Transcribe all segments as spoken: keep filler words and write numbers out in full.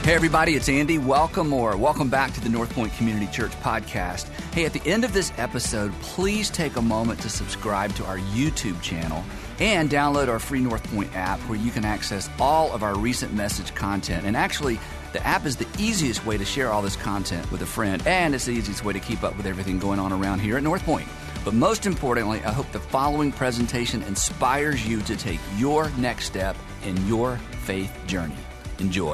Hey everybody, it's Andy. Welcome or welcome back to the North Point Community Church podcast. Hey, at the end of this episode, please take a moment to subscribe to our YouTube channel and download our free North Point app where you can access all of our recent message content. And actually, the app is the easiest way to share all this content with a friend, and it's the easiest way to keep up with everything going on around here at North Point. But most importantly, I hope the following presentation inspires you to take your next step in your faith journey. Enjoy.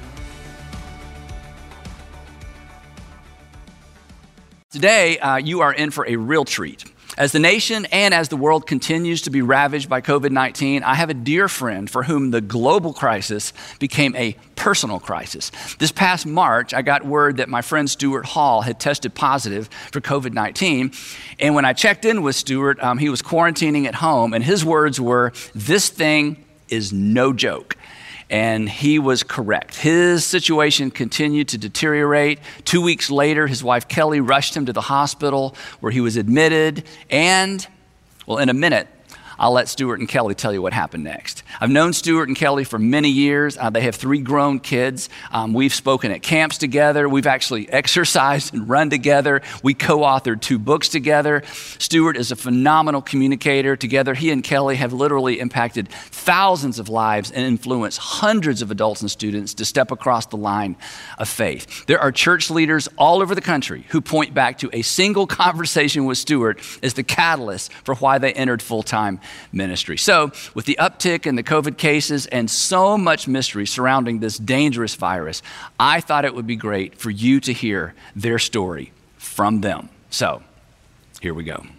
Today, uh, you are in for a real treat. As the nation and as the world continues to be ravaged by covid nineteen, I have a dear friend for whom the global crisis became a personal crisis. This past March, I got word that my friend Stuart Hall had tested positive for covid nineteen. And when I checked in with Stuart, um, he was quarantining at home, and his words were, "This thing is no joke." And he was correct. His situation continued to deteriorate. Two weeks later, his wife Kelly rushed him to the hospital where he was admitted. And, well, in a minute, I'll let Stuart and Kelly tell you what happened next. I've known Stuart and Kelly for many years. Uh, they have three grown kids. Um, we've spoken at camps together. We've actually exercised and run together. We co-authored two books together. Stuart is a phenomenal communicator. Together, he and Kelly have literally impacted thousands of lives and influenced hundreds of adults and students to step across the line of faith. There are church leaders all over the country who point back to a single conversation with Stuart as the catalyst for why they entered full-time ministry. So with the uptick in the COVID cases and so much mystery surrounding this dangerous virus, I thought it would be great for you to hear their story from them. So here we go.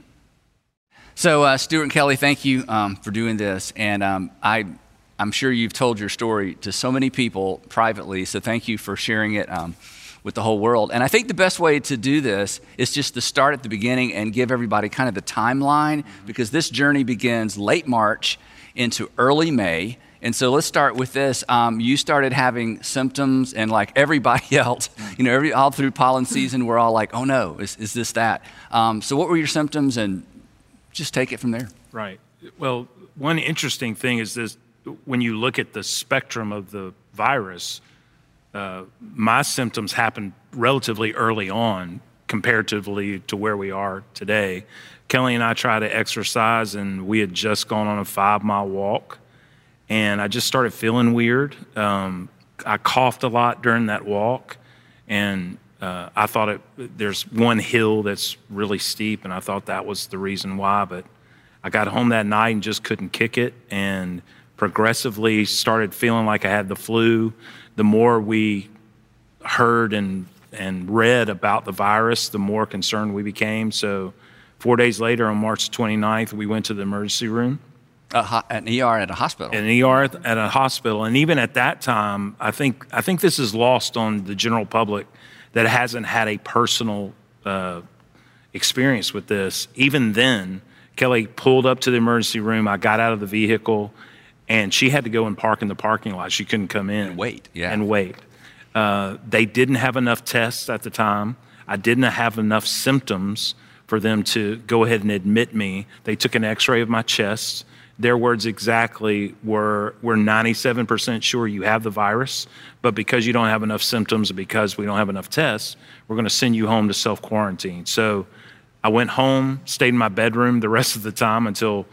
So uh, Stuart and Kelly, thank you um, for doing this. And um, I, I'm sure you've told your story to so many people privately, so thank you for sharing it um, with the whole world. And I think the best way to do this is just to start at the beginning and give everybody kind of the timeline, because this journey begins late March into early May. And so let's start with this. Um, you started having symptoms, and like everybody else, you know, every, all through pollen season, we're all like, oh no, is, is this that? Um, so what were your symptoms, and just take it from there. Right. Well, one interesting thing is this, when you look at the spectrum of the virus, Uh, my symptoms happened relatively early on comparatively to where we are today. Kelly and I tried to exercise, and we had just gone on a five-mile walk, and I just started feeling weird. Um, I coughed a lot during that walk, and uh, I thought it, there's one hill that's really steep, and I thought that was the reason why, but I got home that night and just couldn't kick it, and progressively started feeling like I had the flu. The more we heard and and read about the virus, the more concerned we became. So four days later, on March twenty-ninth, we went to the emergency room. Uh, ho- an E R at a hospital. An E R at a hospital. And even at that time, I think I think this is lost on the general public that hasn't had a personal uh, experience with this. Even then, Kelly pulled up to the emergency room. I got out of the vehicle, and she had to go and park in the parking lot. She couldn't come in. And wait, yeah. And wait. Uh, they didn't have enough tests at the time. I didn't have enough symptoms for them to go ahead and admit me. They took an x-ray of my chest. Their words exactly were, we're ninety-seven percent sure you have the virus, but because you don't have enough symptoms and because we don't have enough tests, we're going to send you home to self-quarantine. So I went home, stayed in my bedroom the rest of the time until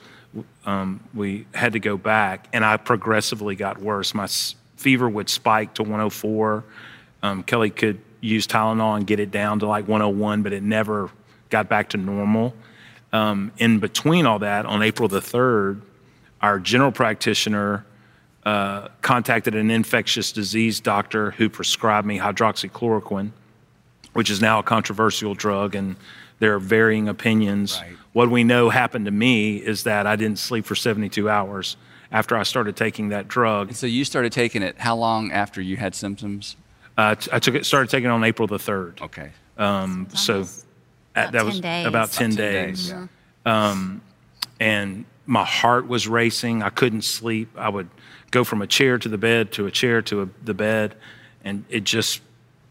Um, we had to go back, and I progressively got worse. My s- fever would spike to one oh four. Um, Kelly could use Tylenol and get it down to like one oh one, but it never got back to normal. Um, in between all that, on April the third, our general practitioner uh, contacted an infectious disease doctor who prescribed me hydroxychloroquine, which is now a controversial drug, and there are varying opinions. Right. What we know happened to me is that I didn't sleep for seventy-two hours after I started taking that drug. And so you started taking it how long after you had symptoms? Uh, t- I took it, started taking it on April the third. Okay. Um, so at, that was days. about ten About ten days. days, Um, and my heart was racing. I couldn't sleep. I would go from a chair to the bed to a chair to a, the bed, and it just,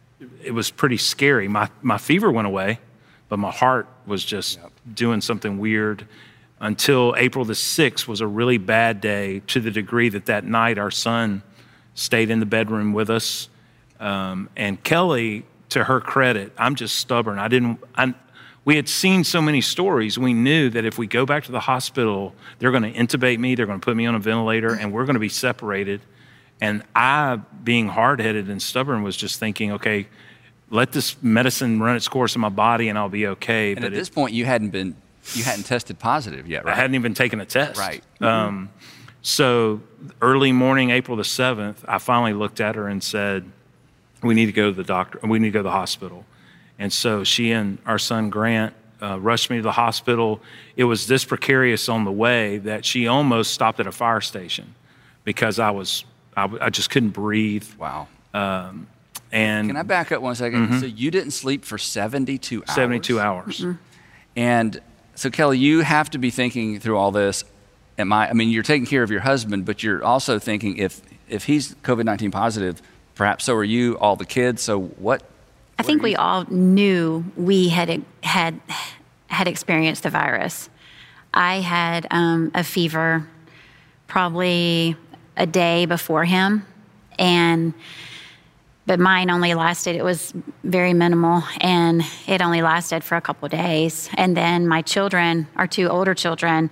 it was pretty scary. My my fever went away, but my heart was just yep. doing something weird until April the sixth was a really bad day, to the degree that that night our son stayed in the bedroom with us. Um, and Kelly, to her credit, I'm just stubborn. I didn't, I, we had seen so many stories. We knew that if we go back to the hospital, they're going to intubate me, they're going to put me on a ventilator, and we're going to be separated. And I, being hard-headed and stubborn, was just thinking, okay, let this medicine run its course in my body and I'll be okay. And but at it, this point, you hadn't been, you hadn't tested positive yet, right? I hadn't even taken a test. Right. Um, so early morning, April the seventh, I finally looked at her and said, we need to go to the doctor, we need to go to the hospital. And so she and our son Grant uh, rushed me to the hospital. It was this precarious on the way that she almost stopped at a fire station because I was, I, I just couldn't breathe. Wow. Um, and Can I back up one second? Mm-hmm. So you didn't sleep for seventy-two hours? seventy-two hours. Mm-hmm. And so Kelly, you have to be thinking through all this. Am I, I mean, you're taking care of your husband, but you're also thinking if, if he's COVID nineteen positive, perhaps so are you, all the kids. So what? I think we all knew we had had had experienced the virus. I had um, a fever probably a day before him, and but mine only lasted, it was very minimal, and it only lasted for a couple of days. And then my children, our two older children,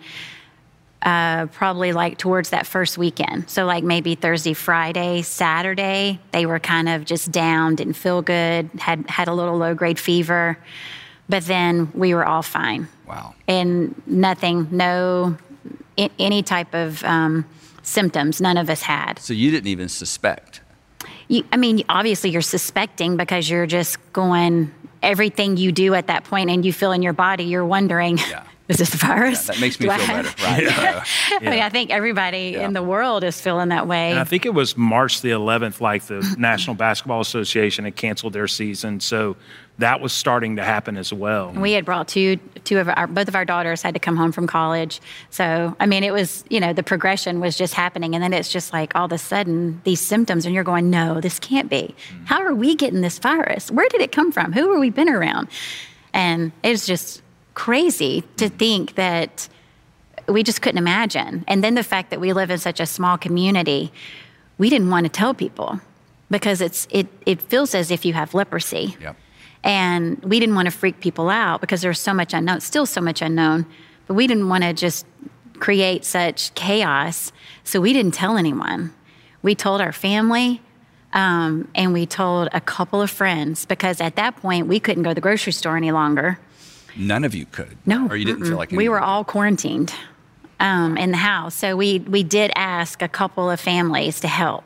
uh, probably like towards that first weekend. So like maybe Thursday, Friday, Saturday, they were kind of just down, didn't feel good, had, had a little low grade fever, but then we were all fine. Wow. And nothing, no, I- any type of um, symptoms, none of us had. So you didn't even suspect? You, I mean, obviously you're suspecting because you're just going, everything you do at that point and you feel in your body, you're wondering, yeah. is this the virus? Yeah, that makes me Do feel I- better, right? Yeah. I mean, I think everybody Yeah. in the world is feeling that way. And I think it was March the eleventh, like the National Basketball Association had canceled their season. So that was starting to happen as well. We had brought two, two of our, both of our daughters had to come home from college. So, I mean, it was, you know, the progression was just happening. And then it's just like all of a sudden these symptoms and you're going, no, this can't be. How are we getting this virus? Where did it come from? Who have we been around? And it's just crazy to think that we just couldn't imagine. And then the fact that we live in such a small community, we didn't want to tell people because it's, it, it feels as if you have leprosy. Yep. And we didn't want to freak people out because there's so much unknown, still so much unknown, but we didn't want to just create such chaos. So we didn't tell anyone. We told our family um, and we told a couple of friends because at that point we couldn't go to the grocery store any longer. None of you could? No. Or you didn't mm-mm. feel like We were anyone? all quarantined um, in the house. So we, we did ask a couple of families to help.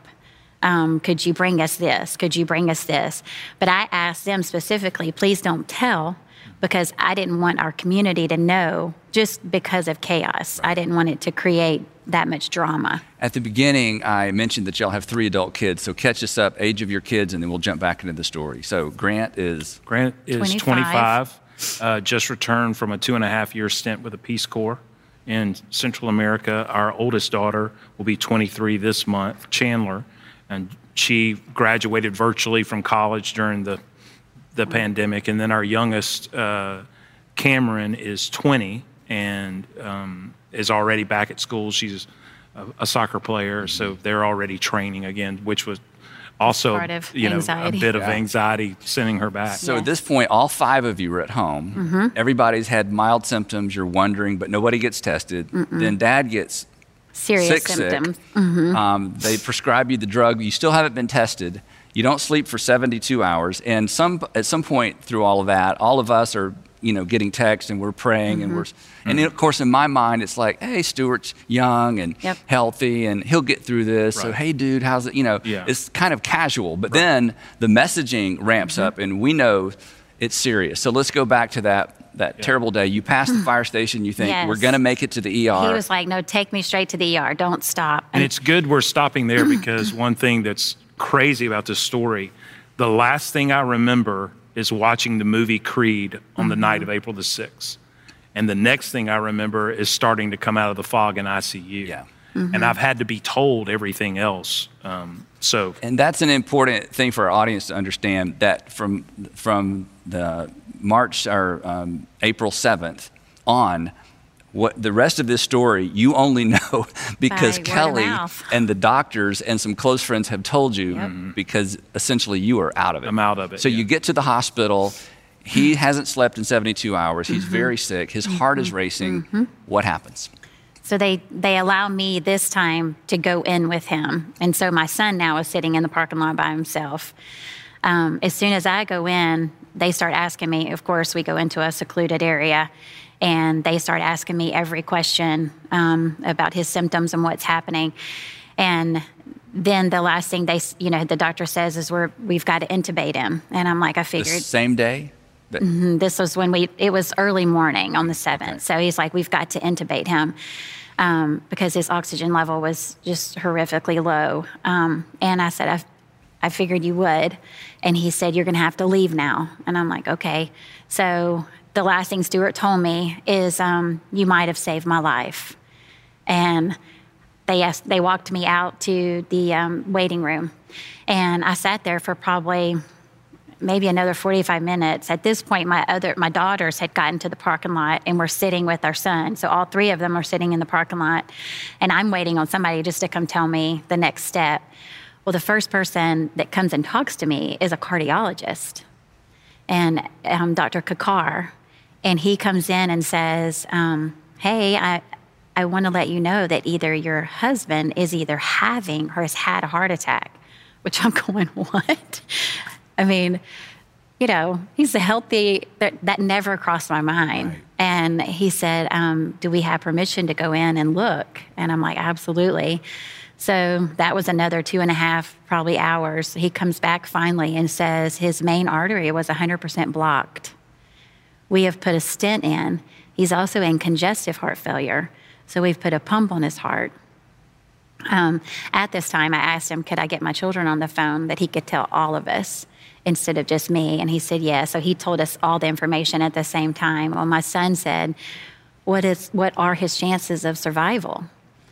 Um, could you bring us this? Could you bring us this? But I asked them specifically, please don't tell, because I didn't want our community to know just because of chaos. Right. I didn't want it to create that much drama. At the beginning, I mentioned that y'all have three adult kids, so catch us up, age of your kids, and then we'll jump back into the story. So Grant is? Grant is twenty-five. twenty-five, uh, just returned from a two and a half year stint with the Peace Corps in Central America. Our oldest daughter will be twenty-three this month, Chandler, and she graduated virtually from college during the the pandemic. And then our youngest, uh, Cameron, is twenty and um, is already back at school. She's a, a soccer player, so they're already training again, which was also, Part of you know, anxiety. a bit of Yeah. anxiety sending her back. So Yes. at this point, all five of you are at home. Mm-hmm. Everybody's had mild symptoms. You're wondering, but nobody gets tested. Then Dad gets Serious sick, symptoms. sick. Um, they prescribe you the drug. You still haven't been tested. You don't sleep for seventy-two hours. And some at some point through all of that, all of us are, you know, getting texts and we're praying and we're, and then, of course, in my mind, it's like, hey, Stuart's young and Yep. healthy and he'll get through this. So, Right. hey, dude, how's it? You know, Yeah. it's kind of casual. But then the messaging ramps up and we know it's serious. So let's go back to that that Yeah. terrible day. You pass the fire station. You think Yes. we're going to make it to the E R. He was like, no, take me straight to the E R. Don't stop. And it's good we're stopping there because one thing that's crazy about this story, the last thing I remember is watching the movie Creed on the night of April the sixth. And the next thing I remember is starting to come out of the fog in I C U. Yeah. And I've had to be told everything else. Um, so And that's an important thing for our audience to understand, that from from the March or um, April seventh on, What the rest of this story, you only know because By word of Kelly mouth. and the doctors and some close friends have told you, Yep. because essentially you are out of it. I'm out of it, So yeah. you get to the hospital. He hasn't slept in seventy-two hours. He's Mm-hmm. very sick. His heart is racing. What happens? So they, they allow me this time to go in with him. And so my son now is sitting in the parking lot by himself. Um, as soon as I go in, they start asking me, of course, we go into a secluded area, and they start asking me every question um, about his symptoms and what's happening. And then the last thing they, s- you know, the doctor says is we're, we've got to intubate him. And I'm like, I The figured same day? That- this was when we, it was early morning on the seventh. So he's like, we've got to intubate him um, because his oxygen level was just horrifically low. Um, and I said, I, I figured you would. And he said, you're going to have to leave now. And I'm like, okay. So the last thing Stuart told me is, um, you might have saved my life. And they asked, they walked me out to the um, waiting room. And I sat there for probably maybe another forty-five minutes. At this point, my other my daughters had gotten to the parking lot and were sitting with our son. So all three of them are sitting in the parking lot, and I'm waiting on somebody just to come tell me the next step. Well, the first person that comes and talks to me is a cardiologist, and um, Doctor Kakar, and he comes in and says, um, "Hey, I." I want to let you know that either your husband is either having or has had a heart attack," which I'm going, what? I mean, you know, he's a healthy, that, that never crossed my mind. Right. And he said, um, do we have permission to go in and look? And I'm like, absolutely. So that was another two and a half, probably hours. He comes back finally and says his main artery was one hundred percent blocked. We have put a stent in. He's also in congestive heart failure. So we've put a pump on his heart. Um, at this time, I asked him, could I get my children on the phone that he could tell all of us instead of just me? And he said, yes. So he told us all the information at the same time. Well, my son said, what is, what are his chances of survival?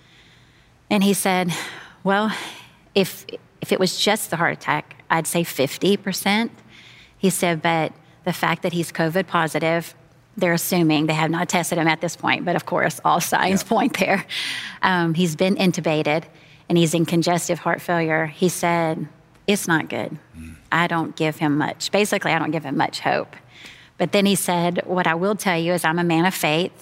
And he said, well, if, if it was just the heart attack, I'd say fifty percent. He said, but the fact that he's COVID positive, they're assuming, they have not tested him at this point, but of course, all signs Yeah. point there. Um, he's been intubated and he's in congestive heart failure. He said, it's not good. Mm. I don't give him much. Basically, I don't give him much hope. But then he said, what I will tell you is I'm a man of faith.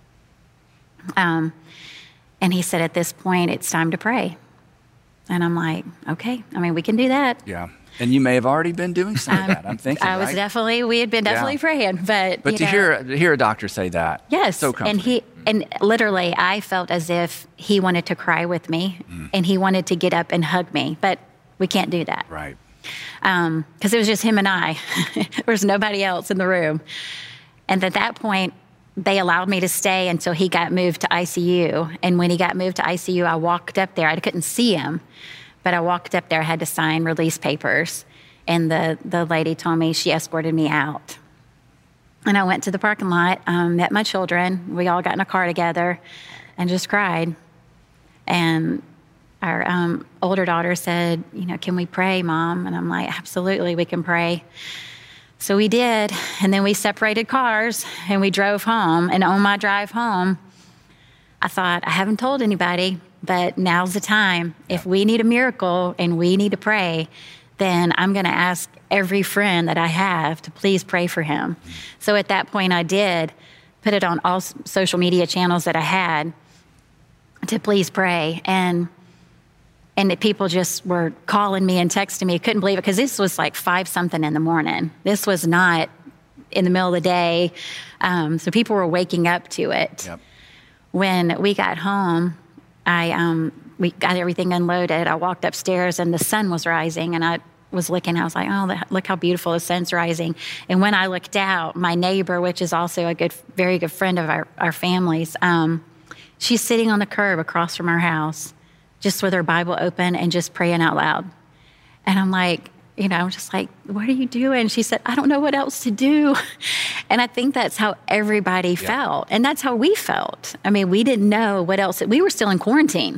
Um, and he said, at this point, it's time to pray. And I'm like, okay, I mean, we can do that. Yeah. And you may have already been doing some of that, I'm thinking, I was right? definitely, we had been definitely Yeah. praying, but But you to know, hear to hear a doctor say that, yes, so and comforting. he and literally, I felt as if he wanted to cry with me, and he wanted to get up and hug me, but we can't do that Right. because it was just him and I. There was nobody else in the room, and at that point, they allowed me to stay until he got moved to I C U. And when he got moved to I C U, I walked up there. I couldn't see him, but I walked up there. I had to sign release papers. And the, the lady told me, she escorted me out. And I went to the parking lot, um, met my children. We all got in a car together and just cried. And our um, older daughter said, you know, can we pray, Mom? And I'm like, absolutely, we can pray. So we did. And then we separated cars and we drove home. And on my drive home, I thought, I haven't told anybody, but now's the time. If we need a miracle and we need to pray, then I'm going to ask every friend that I have to please pray for him. So at that point, I did put it on all social media channels that I had to please pray. And and the people just were calling me and texting me. Couldn't believe it, because this was like five something in the morning. This was not in the middle of the day. Um, so people were waking up to it. Yep. When we got home, I um, we got everything unloaded. I walked upstairs and the sun was rising, and I was looking. I was like, "Oh, look how beautiful the sun's rising!" And when I looked out, my neighbor, which is also a good, very good friend of our our family's, um, she's sitting on the curb across from our house, just with her Bible open and just praying out loud. And I'm like, you know, I'm just like, "What are you doing?" She said, "I don't know what else to do." And I think that's how everybody Yeah. felt. And that's how we felt. I mean, we didn't know what else. We were still in quarantine.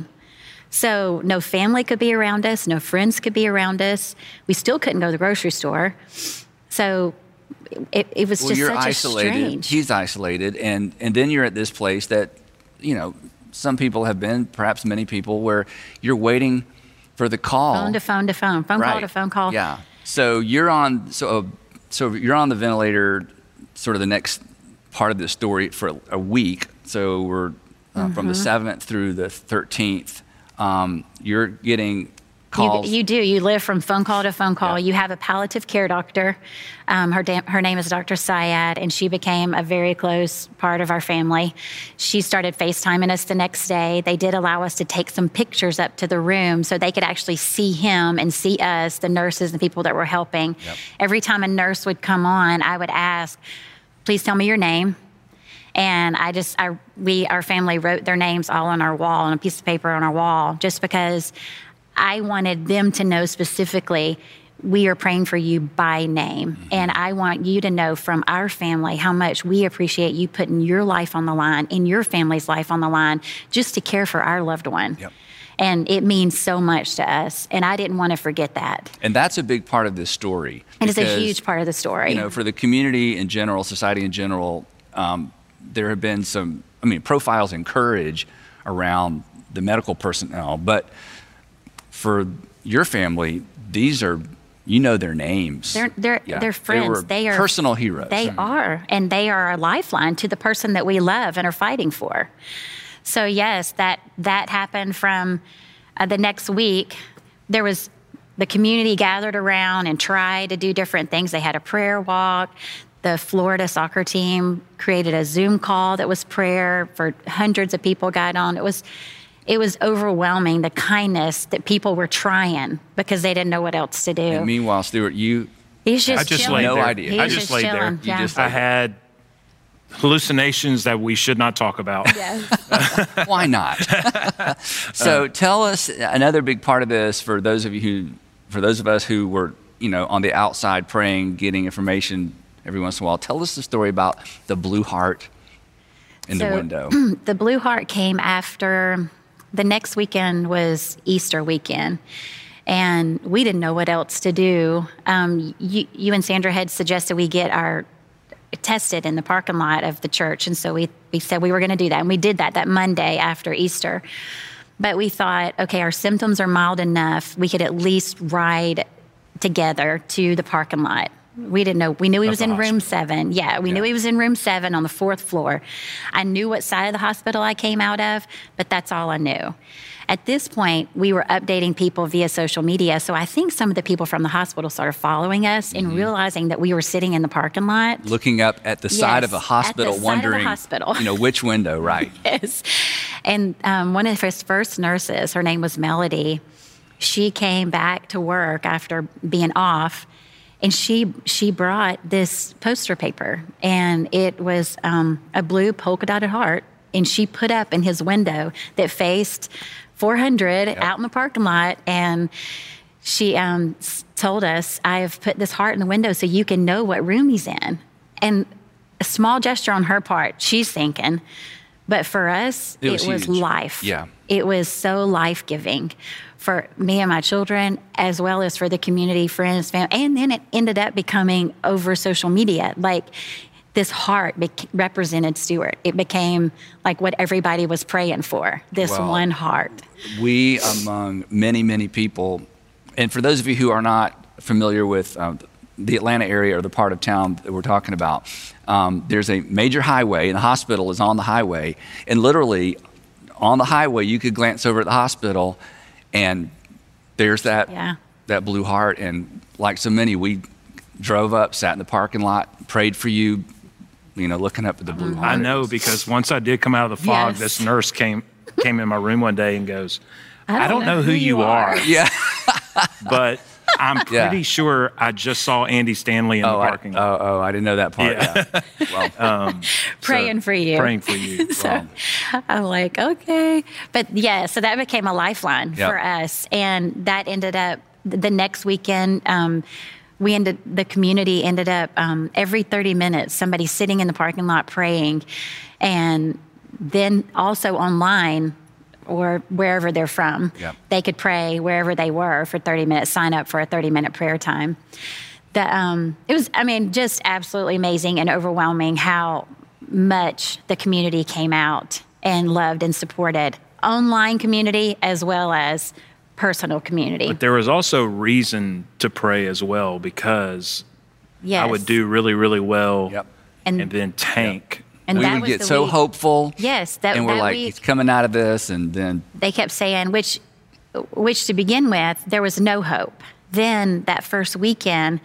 So no family could be around us. No friends could be around us. We still couldn't go to the grocery store. So it, it was well, just you're such isolated. a strange. He's isolated, and and then you're at this place that, you know, some people have been, perhaps many people, where you're waiting for the call. Phone to phone to phone, phone right. call to phone call. Yeah. So you're on. So so you're on the ventilator. Sort of the next part of this story for a, a week. So we're uh, mm-hmm. from the seventh through the thirteenth. Um, you're getting calls. You, you do. You live from phone call to phone call. Yeah. You have a palliative care doctor. Um, her, da- her name is Doctor Syed, and she became a very close part of our family. She started FaceTiming us the next day. They did allow us to take some pictures up to the room so they could actually see him and see us, the nurses and people that were helping. Yep. Every time a nurse would come on, I would ask, please tell me your name. And I just, I, we, our family wrote their names all on our wall, on a piece of paper on our wall, just because I wanted them to know specifically, we are praying for you by name. Mm-hmm. And I want you to know from our family how much we appreciate you putting your life on the line and your family's life on the line just to care for our loved one. Yep. And it means so much to us. And I didn't want to forget that. And that's a big part of this story. It is a huge part of the story. You know, for the community in general, society in general, um, there have been some, I mean, profiles in courage around the medical personnel. But for your family, these are, you know their names. They're they're yeah. they're friends. They, were they are personal heroes. They mm-hmm. are, and they are a lifeline to the person that we love and are fighting for. So yes, that that happened from uh, the next week. There was the community gathered around and tried to do different things. They had a prayer walk. The Florida soccer team created a Zoom call that was prayer for hundreds of people got on. It was it was overwhelming, the kindness that people were trying because they didn't know what else to do. And meanwhile, Stuart, you He's just I just chilling. laid no there. idea. He's I just, just laid chilling. there. Yeah. You just I had hallucinations that we should not talk about. Yes. Why not? So tell us another big part of this for those of you who, for those of us who were, you know, on the outside praying, getting information every once in a while. Tell us the story about the Blue Heart in so, the window. The Blue Heart came after the next weekend was Easter weekend. And we didn't know what else to do. Um, you, you and Sandra had suggested we get our tested in the parking lot of the church. And so we, we said we were going to do that. And we did that that Monday after Easter. But we thought, okay, our symptoms are mild enough. We could at least ride together to the parking lot. We didn't know. We knew he was in room seven. Yeah, we Yeah. knew he was in room seven on the fourth floor. I knew what side of the hospital I came out of, but that's all I knew. At this point, we were updating people via social media. So I think some of the people from the hospital started following us and realizing that we were sitting in the parking lot. Looking up at the side Yes, of a at the hospital, side of the wondering, hospital. you know, which window, right? Yes. And um, one of his first nurses, her name was Melody, she came back to work after being off, and she she brought this poster paper, and it was um, a blue polka dotted heart, and she put up in his window that faced four hundred yep. out in the parking lot, and she um, told us, I have put this heart in the window so you can know what room he's in. And a small gesture on her part, she's thinking, but for us, it was, it was life. Yeah. It was so life-giving for me and my children, as well as for the community, friends, family. And then it ended up becoming over social media. Like, this heart be- represented Stuart. It became like what everybody was praying for, this Well, one heart. We, among many, many people, and for those of you who are not familiar with um, the Atlanta area or the part of town that we're talking about, um, there's a major highway, and the hospital is on the highway. And literally, on the highway, you could glance over at the hospital, and there's that Yeah. that Blue Heart. And like so many, we drove up, sat in the parking lot, prayed for you, you know, looking up at the Blue Heart. I know, because once I did come out of the fog, Yes. this nurse came came in my room one day and goes, I don't, know, who you are, Yeah. but I'm pretty Yeah. sure I just saw Andy Stanley in Oh, the I, parking lot. oh, oh, I didn't know that part. Yeah. Yeah. Well, Praying for you. Praying for you. So Wow. I'm like, okay. But yeah, so that became a lifeline Yep. for us. And that ended up the next weekend. Um, we ended, the community ended up um, every thirty minutes, somebody sitting in the parking lot praying. And then also online, or wherever they're from, Yep. they could pray wherever they were for thirty minutes, sign up for a thirty minute prayer time. the um, it was, I mean, just absolutely amazing and overwhelming how much the community came out and loved and supported. Online community as well as personal community. But there was also reason to pray as well, because Yes. I would do really, really well Yep. and, And- then tank. And we that would was get the so week- hopeful. Yes, that, and we're that like, week, he's coming out of this, and then they kept saying, which, which to begin with, there was no hope. Then that first weekend,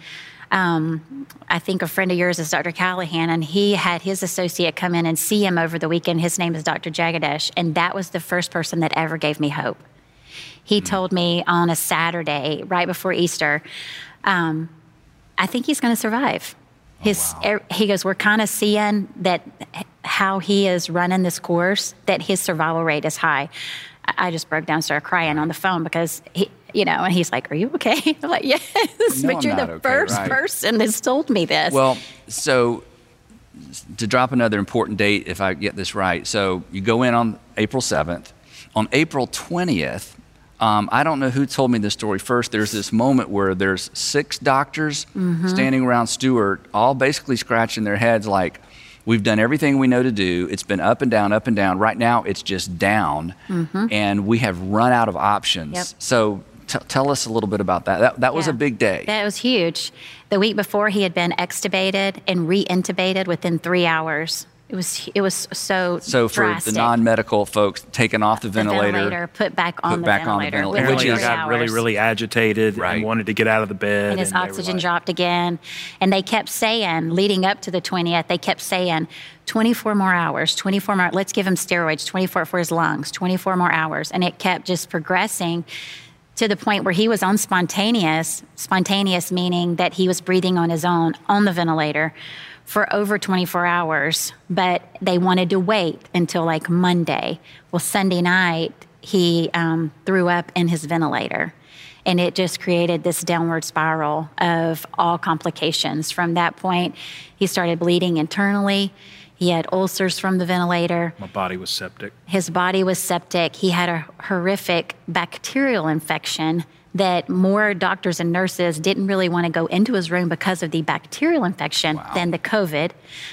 um, I think a friend of yours is Doctor Callahan, and he had his associate come in and see him over the weekend. His name is Doctor Jagadesh, and that was the first person that ever gave me hope. He Mm-hmm. told me on a Saturday, right before Easter, um, I think he's going to survive. His, wow. er, he goes, we're kind of seeing that how he is running this course, that his survival rate is high. I I just broke down, started crying on the phone because he, you know, and he's like, "Are you okay?" I'm like, "Yes," No, but I'm you're not the okay, first right. person that's told me this. Well, so to drop another important date, if I get this right, so you go in on April seventh. On April twentieth, um, I don't know who told me this story first. There's this moment where there's six doctors Mm-hmm. standing around Stuart, all basically scratching their heads like, we've done everything we know to do. It's been up and down, up and down. Right now, it's just down, and we have run out of options. Yep. So t- tell us a little bit about that. That, that was Yeah. a big day. That was huge. The week before, he had been extubated and re-intubated within three hours. It was it was so So for drastic. the non-medical folks, taken off the The ventilator, put back on put the back on the ventilator. ventilator, within which Apparently, I is- three got really, hours. really agitated Right. and wanted to get out of the bed. And his they were oxygen like- dropped again. And they kept saying, leading up to the twentieth, they kept saying, twenty-four more hours, twenty-four more, let's give him steroids, twenty-four for his lungs, twenty-four more hours. And it kept just progressing to the point where he was on spontaneous, spontaneous meaning that he was breathing on his own on the ventilator for over twenty-four hours, but they wanted to wait until like Monday. Well, Sunday night, he um, threw up in his ventilator. And it just created this downward spiral of all complications. From that point, he started bleeding internally. He had ulcers from the ventilator. My body was septic. His body was septic. He had a horrific bacterial infection that more doctors and nurses didn't really want to go into his room because of the bacterial infection than the COVID.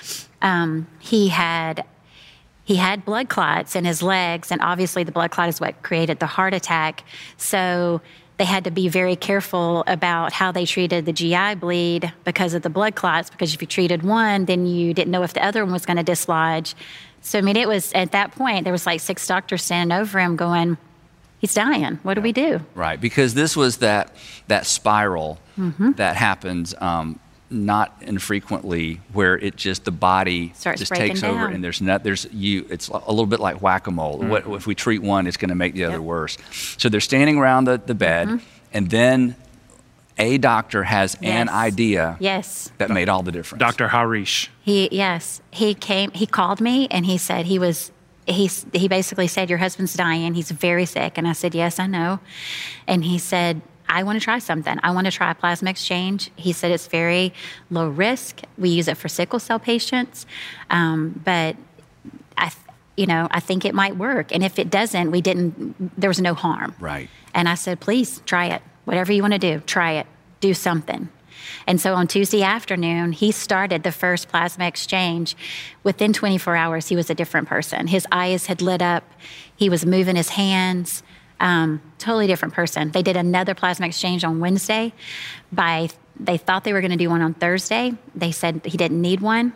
Um, he had he had blood clots in his legs, and obviously the blood clot is what created the heart attack. So they had to be very careful about how they treated the G I bleed because of the blood clots, because if you treated one, then you didn't know if the other one was going to dislodge. So, I mean, it was at that point, there was like six doctors standing over him going, he's dying. What do we do? right? Because this was that that spiral Mm-hmm. that happens um, not infrequently, where it just the body Starts just breaking takes over, down. and there's not there's you. It's a little bit like whack-a-mole. What if we treat one, it's going to make the other Yep. worse. So they're standing around the, the bed, Mm-hmm. and then a doctor has an Yes. idea Yes. that made all the difference. Doctor Harish. He, yes, he came, he called me and he said he was, he, he basically said, your husband's dying. He's very sick. And I said, yes, I know. And he said, I want to try something. I want to try a plasma exchange. He said it's very low risk. We use it for sickle cell patients. Um, but I, th- you know, I think it might work. And if it doesn't, we didn't, there was no harm. Right. And I said, please try it. Whatever you want to do, try it. Do something. And so on Tuesday afternoon, he started the first plasma exchange. Within twenty-four hours, he was a different person. His eyes had lit up. He was moving his hands. Um, totally different person. They did another plasma exchange on Wednesday. By they thought they were going to do one on Thursday. They said he didn't need one.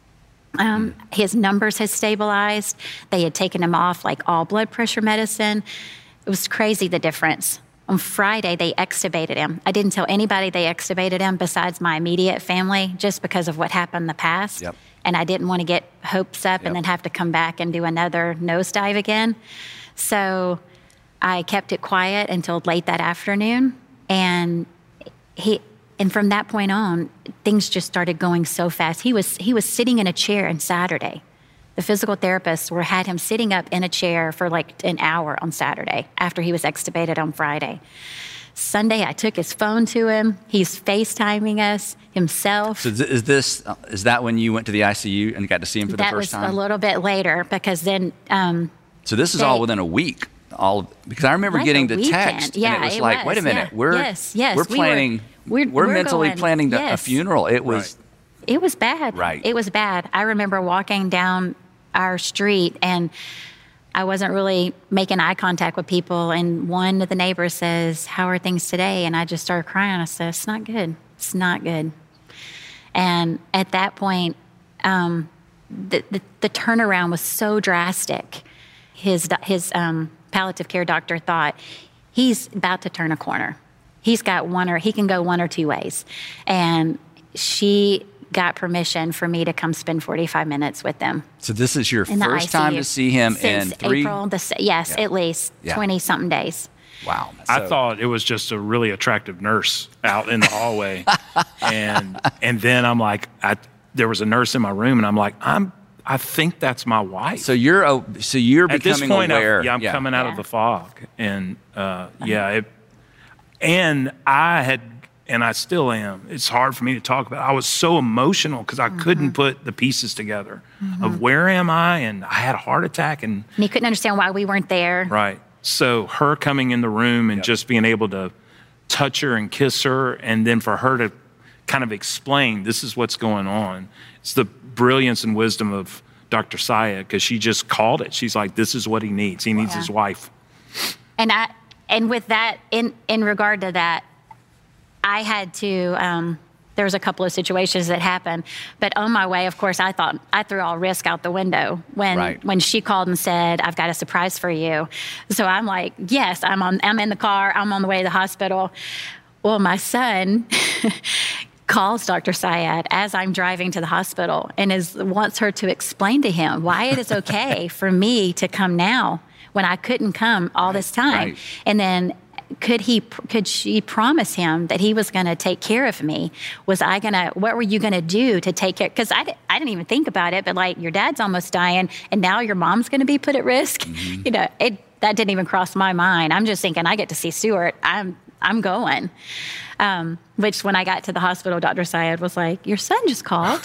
Um, his numbers had stabilized. They had taken him off like all blood pressure medicine. It was crazy, the difference. On Friday, they extubated him. I didn't tell anybody they extubated him besides my immediate family, just because of what happened in the past. Yep. And I didn't want to get hopes up Yep. and then have to come back and do another nosedive again. So I kept it quiet until late that afternoon. And he, and from that point on, things just started going so fast. He was he was sitting in a chair on Saturday. The physical therapists were had him sitting up in a chair for like an hour on Saturday after he was extubated on Friday. Sunday, I took his phone to him. He's FaceTiming us himself. So th- is this uh, is that when you went to the I C U and got to see him for That the was first time? a little bit later because then um, So this is They- all within a week. All because I remember Like getting a the weekend. text, Yeah, and it was it like, was, wait a minute, yeah. we're Yes, yes, we're we were- planning we're, we're, we're mentally going, planning the, yes. a funeral. It was, It was bad. Right. It was bad. I remember walking down our street and I wasn't really making eye contact with people. And one of the neighbors says, "How are things today?" And I just started crying. I said, "It's not good. It's not good." And at that point, um, the, the, the turnaround was so drastic. His, his um, palliative care doctor thought, he's about to turn a corner. He's got one or, he can go one or two ways. And she got permission for me to come spend forty-five minutes with them. So this is your in the first I C U. time to see him Since in three? April, the, yes, Yeah. at least Yeah. twenty-something days. Wow. I So- thought it was just a really attractive nurse out in the hallway. and and then I'm like, I, there was a nurse in my room, and I'm like, I'm, I think that's my wife. So you're, oh, so you're At this becoming point, I've- aware. yeah, I'm coming out Yeah. of the fog. And uh, yeah, it, and I had, and I still am, it's hard for me to talk about. I was so emotional because I Mm-hmm. couldn't put the pieces together of where am I? And I had a heart attack, and And he couldn't understand why we weren't there. right. So her coming in the room and Yep. just being able to touch her and kiss her, and then for her to kind of explain, this is what's going on. It's the brilliance and wisdom of Doctor Saya, because she just called it. She's like, this is what he needs. He needs Yeah. his wife. And I, and with that, in, in regard to that, I had to, um, there was a couple of situations that happened, but on my way, of course, I thought, I threw all risk out the window when, Right. when she called and said, "I've got a surprise for you." So I'm like, yes, I'm on, I'm in the car, I'm on the way to the hospital. Well, my son calls Doctor Syed as I'm driving to the hospital and is, wants her to explain to him why it is okay for me to come now when I couldn't come all this time. right. And then could he, could she promise him that he was going to take care of me? Was I going to, what were you going to do to take care? Because I, di- I didn't even think about it, but like, your dad's almost dying and now your mom's going to be put at risk. Mm-hmm. You know, it, that didn't even cross my mind. I'm just thinking, I get to see Stuart. I'm, I'm going. Um, which when I got to the hospital, Doctor Syed was like, "Your son just called."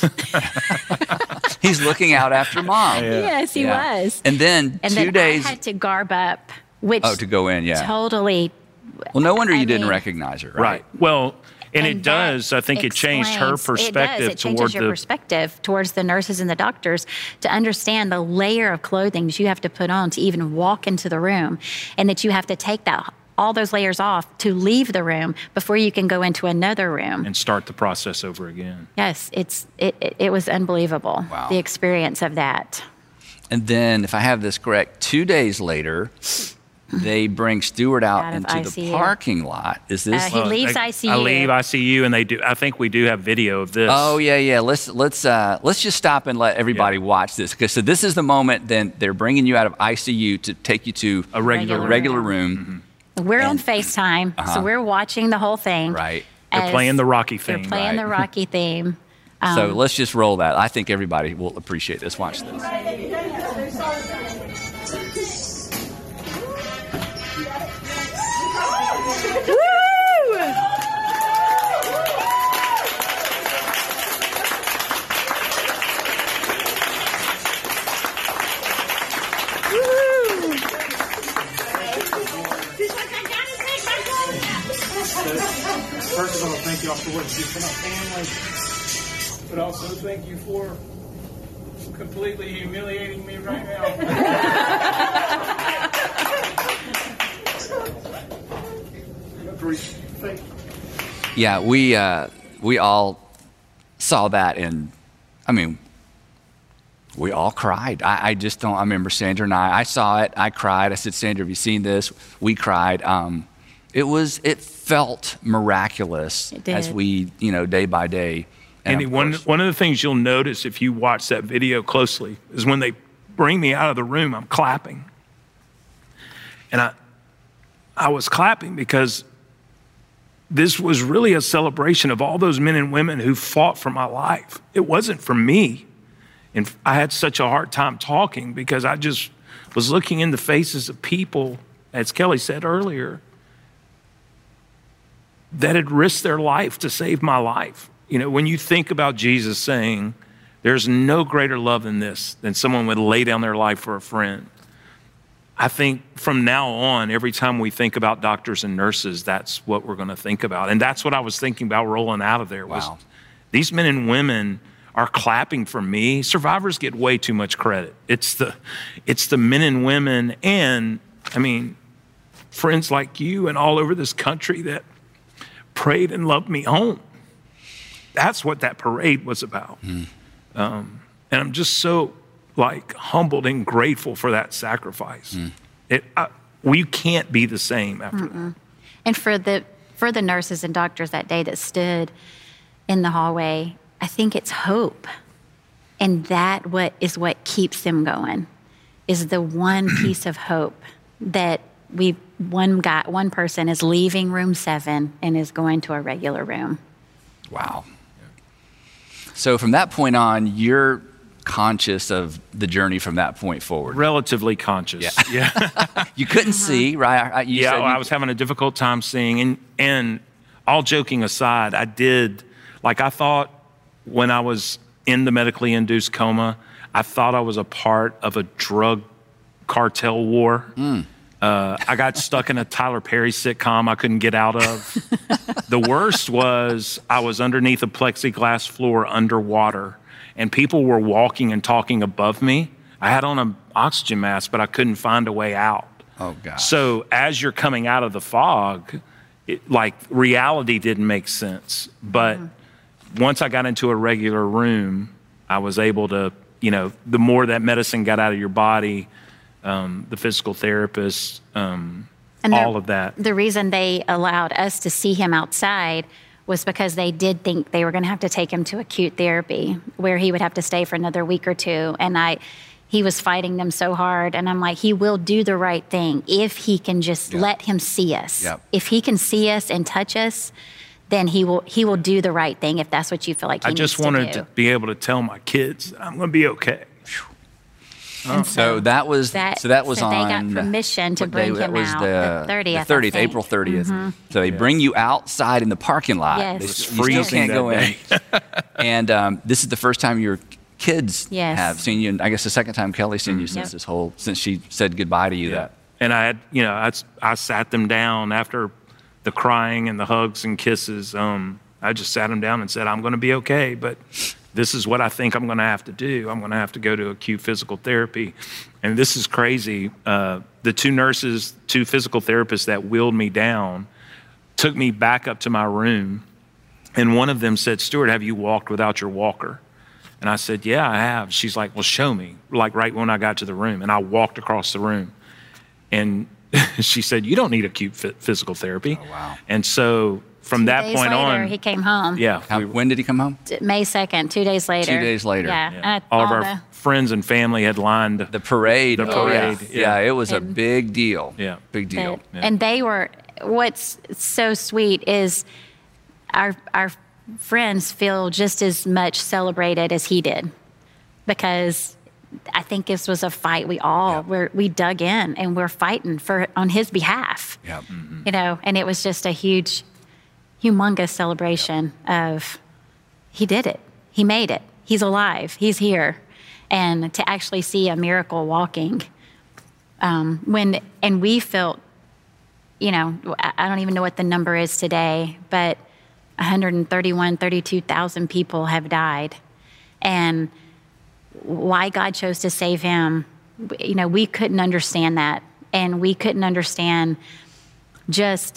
He's looking out after mom. Yes, he Yeah. was. And then And two then days. I had to garb up, which Oh, to go in, yeah. totally. Well, no wonder I you didn't mean- recognize her, right? Right. Well, and, And it that does. I think it changed her explains- perspective It does. It toward changes your the. perspective towards the nurses and the doctors to understand the layer of clothing that you have to put on to even walk into the room, and that you have to take that all those layers off to leave the room before you can go into another room. and start the process over again. Yes, it's it, it, it was unbelievable, Wow. the experience of that. And then, if I have this correct, two days later, they bring Stuart out, Out of into I C U. the parking lot. Is this? Uh, he leaves I, I C U. I leave I C U, and they do. I think we do have video of this. Oh yeah, yeah. Let's let's uh, let's just stop and let everybody Yeah. watch this. Because so this is the moment. Then they're bringing you out of I C U to take you to A regular a room. regular room. We're on And- FaceTime, Uh-huh. so we're watching the whole thing. Right. They're as playing the Rocky They're theme. playing right. the Rocky theme. So let's just roll that. I think everybody will appreciate this. Watch this. First of all, thank you all for what you do for my family, but also thank you for completely humiliating me right now. Thank you. Yeah, we uh, we all saw that, and I mean, we all cried. I, I just don't. I remember Sandra and I. I saw it. I cried. I said, "Sandra, have you seen this?" We cried. Um, it was. It felt miraculous It did. as we, you know, day by day. And Andy, of one, course- one of the things you'll notice if you watch that video closely is when they bring me out of the room, I'm clapping. And I, I was clapping because this was really a celebration of all those men and women who fought for my life. It wasn't for me. And I had such a hard time talking because I just was looking in the faces of people, as Kelly said earlier, that had risked their life to save my life. You know, when you think about Jesus saying, there's no greater love than this, than someone would lay down their life for a friend. I think from now on, every time we think about doctors and nurses, that's what we're going to think about. And that's what I was thinking about rolling out of there. Was Wow. these men and women are clapping for me. Survivors get way too much credit. It's the, it's the men and women, and I mean, friends like you and all over this country that prayed and loved me home. That's what that parade was about. Mm. Um, and I'm just so like humbled and grateful for that sacrifice. Mm. It, I, we can't be the same after Mm-mm. that. And for the for the nurses and doctors that day that stood in the hallway, I think it's hope. And that what is what keeps them going, is the one piece of hope that we one guy one person is leaving room seven and is going to a regular room. Wow. So from that point on, you're conscious of the journey from that point forward. Relatively conscious. Yeah. yeah. You couldn't uh-huh. see, right? I, you yeah, said well, you... I was having a difficult time seeing. And, and all joking aside, I did, like I thought when I was in the medically induced coma, I thought I was a part of a drug cartel war. Mm. Uh, I got stuck in a Tyler Perry sitcom I couldn't get out of. The worst was I was underneath a plexiglass floor underwater, and people were walking and talking above me. I had on an oxygen mask, but I couldn't find a way out. Oh, gosh. So as you're coming out of the fog, it, like reality didn't make sense. But mm-hmm. once I got into a regular room, I was able to, you know, the more that medicine got out of your body, um, the physical therapist, um, and the, all of that. The reason they allowed us to see him outside was because they did think they were going to have to take him to acute therapy, where he would have to stay for another week or two. And I, he was fighting them so hard. And I'm like, he will do the right thing if he can just yep. let him see us. Yep. If he can see us and touch us, then he will he will do the right thing if that's what you feel like he I needs just to wanted do. to be able to tell my kids, I'm going to be okay. Oh. So that was that, so that was so on. They got permission to bring day, him that was out. The, the thirtieth. The thirtieth, April thirtieth. Mm-hmm. So they yeah. bring you outside in the parking lot. Yes. They, It was you freezing still can't that go day. in. And um, this is the first time your kids yes. have seen you. And I guess the second time Kelly's seen mm-hmm. you since yep. this whole since she said goodbye to you. Yeah. That. And I had, you know, I, I sat them down after the crying and the hugs and kisses. Um, I just sat them down and said, I'm going to be okay, but this is what I think I'm going to have to do. I'm going to have to go to acute physical therapy. And this is crazy. Uh, the two nurses, two physical therapists that wheeled me down took me back up to my room. And one of them said, Stuart, have you walked without your walker? And I said, yeah, I have. She's like, well, show me, like right when I got to the room. And I walked across the room. And she said, you don't need acute physical therapy. Oh, wow. And so from two that days point later, on, he came home. Yeah. How, we, when did he come home? May second, two days later. Two days later. Yeah. yeah. Uh, all, all of our the, friends and family had lined the parade. The parade. Oh, yeah. yeah, it was and a big deal. Yeah. Big deal. But, yeah. And they were, what's so sweet is our our friends feel just as much celebrated as he did, because I think this was a fight we all yeah. were we dug in and we're fighting for on his behalf. Yeah. Mm-hmm. You know, and it was just a huge, humongous celebration yeah. of he did it. He made it. He's alive. He's here. And to actually see a miracle walking, um, when and we felt, you know, I don't even know what the number is today, but one hundred thirty-one, thirty-two thousand people have died. And why God chose to save him, you know, we couldn't understand that. And we couldn't understand just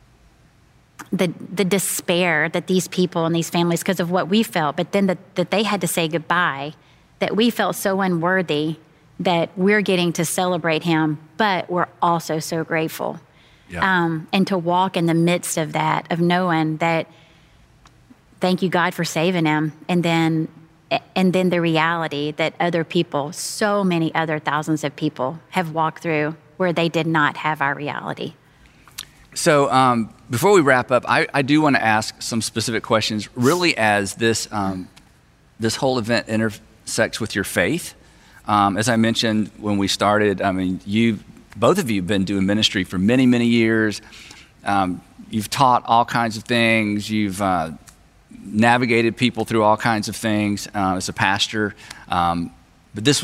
the the despair that these people and these families, because of what we felt, but then the, that they had to say goodbye, that we felt so unworthy that we're getting to celebrate him, but we're also so grateful. Yeah. Um, and to walk in the midst of that, of knowing that, thank you, God, for saving him. And then and then the reality that other people, so many other thousands of people have walked through where they did not have our reality. So um, before we wrap up, I, I do want to ask some specific questions, really as this um, this whole event intersects with your faith. Um, as I mentioned when we started, I mean, you both of you have been doing ministry for many, many years. Um, you've taught all kinds of things. You've uh, navigated people through all kinds of things uh, as a pastor. Um, but this was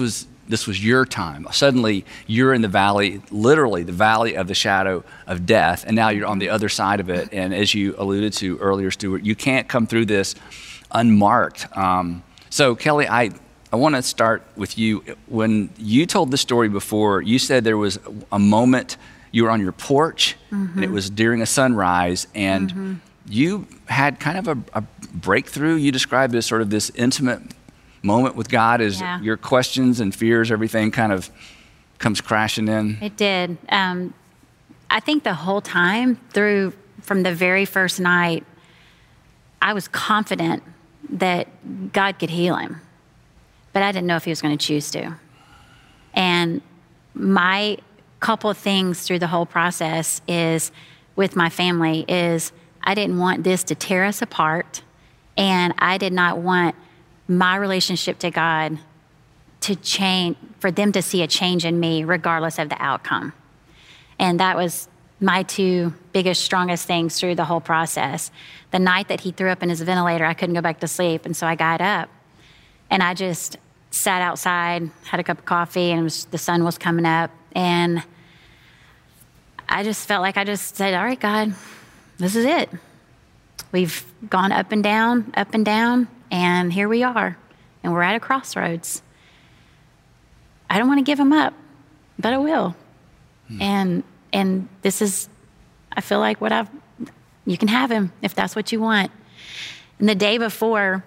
this was your time. Suddenly, you're in the valley, literally the valley of the shadow of death, and now you're on the other side of it. And as you alluded to earlier, Stuart, you can't come through this unmarked. Um, so, Kelly, I, I want to start with you. When you told the story before, you said there was a moment you were on your porch, mm-hmm. and it was during a sunrise, and mm-hmm. you had kind of a, a breakthrough. You described it as sort of this intimate moment with God as yeah. your questions and fears, everything kind of comes crashing in. It did. Um, I think the whole time through, from the very first night, I was confident that God could heal him, but I didn't know if he was going to choose to. And my couple of things through the whole process is, with my family, is I didn't want this to tear us apart, and I did not want my relationship to God to change, for them to see a change in me regardless of the outcome. And that was my two biggest, strongest things through the whole process. The night that he threw up in his ventilator, I couldn't go back to sleep, and so I got up and I just sat outside, had a cup of coffee, and it was, the sun was coming up, and I just felt like I just said, all right, God, this is it. We've gone up and down, up and down, and here we are, and we're at a crossroads. I don't want to give him up, but I will. Hmm. And and this is, I feel like what I've, you can have him if that's what you want. And the day before,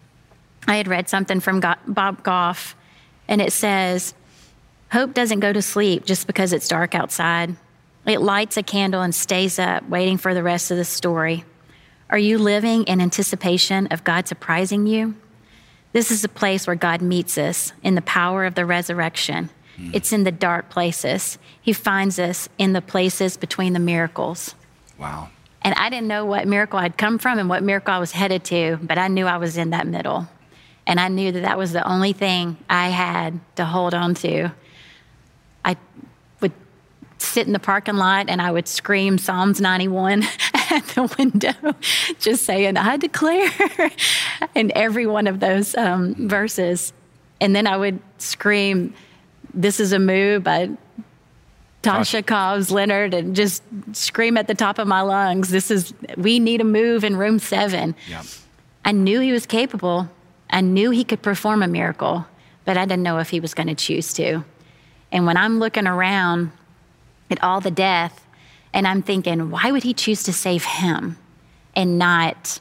I had read something from Bob Goff, and it says, hope doesn't go to sleep just because it's dark outside. It lights a candle and stays up, waiting for the rest of the story. Are you living in anticipation of God surprising you? This is a place where God meets us in the power of the resurrection. Mm. It's in the dark places. He finds us in the places between the miracles. Wow. And I didn't know what miracle I'd come from and what miracle I was headed to, but I knew I was in that middle. And I knew that that was the only thing I had to hold on to. I would sit in the parking lot and I would scream Psalms ninety-one at the window, just saying, I declare, in every one of those um, verses. And then I would scream, This Is a Move by Tasha Cobbs Leonard, and just scream at the top of my lungs, this is, we need a move in room seven. Yep. I knew he was capable. I knew he could perform a miracle, but I didn't know if he was going to choose to. And when I'm looking around at all the death, and I'm thinking, why would he choose to save him and not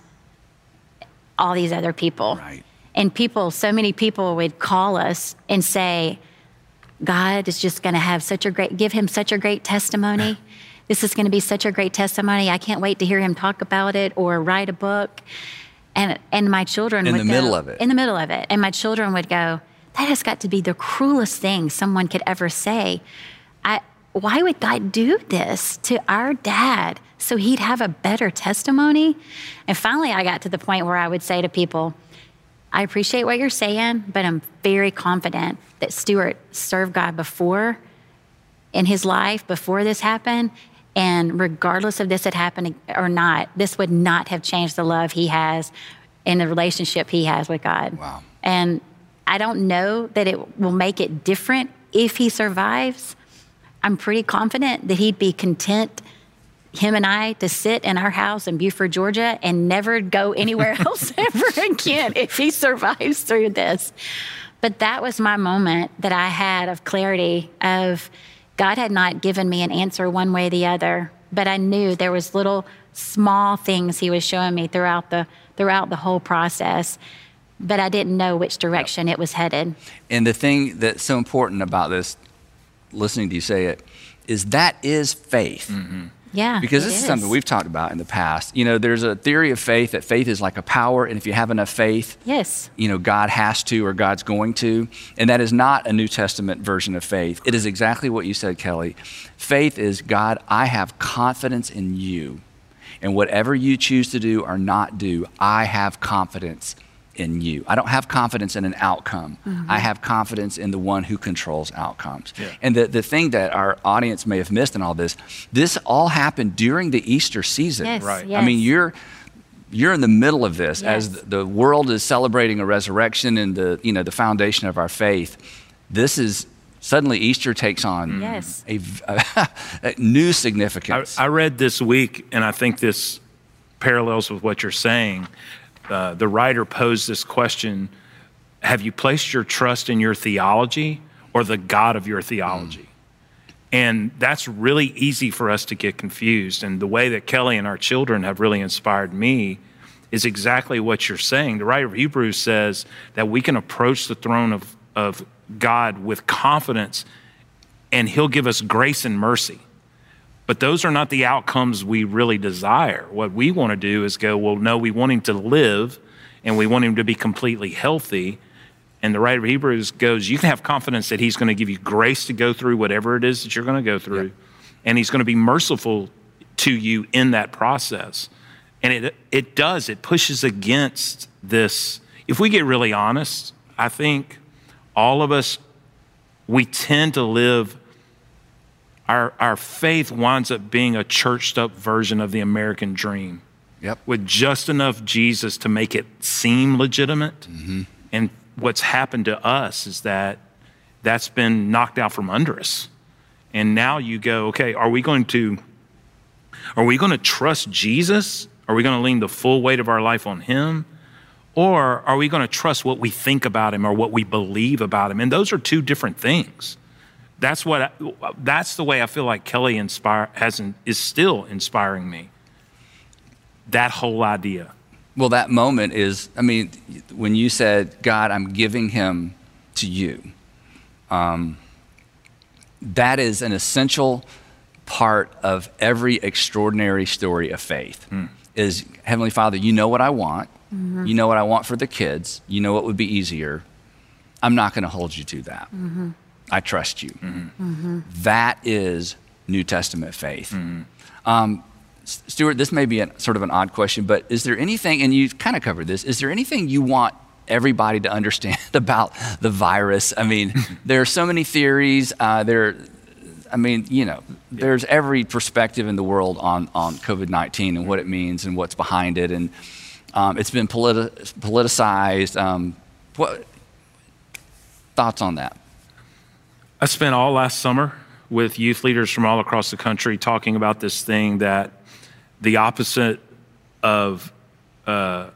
all these other people? Right. And people, so many people would call us and say, God is just going to have such a great, give him such a great testimony. This is going to be such a great testimony. I can't wait to hear him talk about it or write a book. And and my children in would the go, middle of it. In the middle of it. And my children would go, that has got to be the cruelest thing someone could ever say. I, why would God do this to our dad so he'd have a better testimony? And finally, I got to the point where I would say to people, I appreciate what you're saying, but I'm very confident that Stuart served God before in his life, before this happened. And regardless of this had happened or not, this would not have changed the love he has and the relationship he has with God. Wow. And I don't know that it will make it different if he survives. I'm pretty confident that he'd be content, him and I, to sit in our house in Buford, Georgia, and never go anywhere else ever again if he survives through this. But that was my moment that I had of clarity of God had not given me an answer one way or the other, but I knew there was little small things he was showing me throughout the throughout the whole process, but I didn't know which direction it was headed. And the thing that's so important about this, listening to you say it, is that is faith. Mm-hmm. Yeah, because this is. is something we've talked about in the past. You know, there's a theory of faith that faith is like a power, and if you have enough faith, yes, you know, God has to or God's going to. And that is not a New Testament version of faith. It is exactly what you said, Kelly. Faith is, God, I have confidence in you. And whatever you choose to do or not do, I have confidence in you. I don't have confidence in an outcome. Mm-hmm. I have confidence in the one who controls outcomes. Yeah. And the, the thing that our audience may have missed in all this, this all happened during the Easter season. Yes, right. Yes. I mean, you're you're in the middle of this yes. as the, the world is celebrating a resurrection and the, you know, the foundation of our faith. this is suddenly Easter takes on Yes. a, a, a new significance. I, I read this week, and I think this parallels with what you're saying. Uh, the writer posed this question: have you placed your trust in your theology or the God of your theology? Mm. And that's really easy for us to get confused. And the way that Kelly and our children have really inspired me is exactly what you're saying. The writer of Hebrews says that we can approach the throne of, of God with confidence, and he'll give us grace and mercy. But those are not the outcomes we really desire. What we want to do is go, well, no, we want him to live, and we want him to be completely healthy. And the writer of Hebrews goes, you can have confidence that he's going to give you grace to go through whatever it is that you're going to go through. Yep. And he's going to be merciful to you in that process. And it it does, it pushes against this. If we get really honest, I think all of us, we tend to live, our, our faith winds up being a churched up version of the American dream. Yep. With just enough Jesus to make it seem legitimate. Mm-hmm. And what's happened to us is that that's been knocked out from under us. And now you go, okay, are we going to, are we going to trust Jesus? Are we going to lean the full weight of our life on him? Or are we going to trust what we think about him or what we believe about him? And those are two different things. That's what, I, that's the way I feel like Kelly inspire, has, is still inspiring me. That whole idea. Well, that moment is, I mean, when you said, God, I'm giving him to you, um, that is an essential part of every extraordinary story of faith. Mm. Is, Heavenly Father, you know what I want. Mm-hmm. You know what I want for the kids. You know what would be easier. I'm not going to hold you to that. Mm-hmm. I trust you. Mm-hmm. Mm-hmm. That is New Testament faith. Mm-hmm. Um, Stuart, this may be a, sort of an odd question, but is there anything, and you've kind of covered this, is there anything you want everybody to understand about the virus? I mean, there are so many theories. Uh, there, I mean, you know, there's every perspective in the world on, on COVID nineteen and what it means and what's behind it. And um, it's been politi- politicized. Um, what thoughts on that? I spent all last summer with youth leaders from all across the country talking about this thing that the opposite of uh,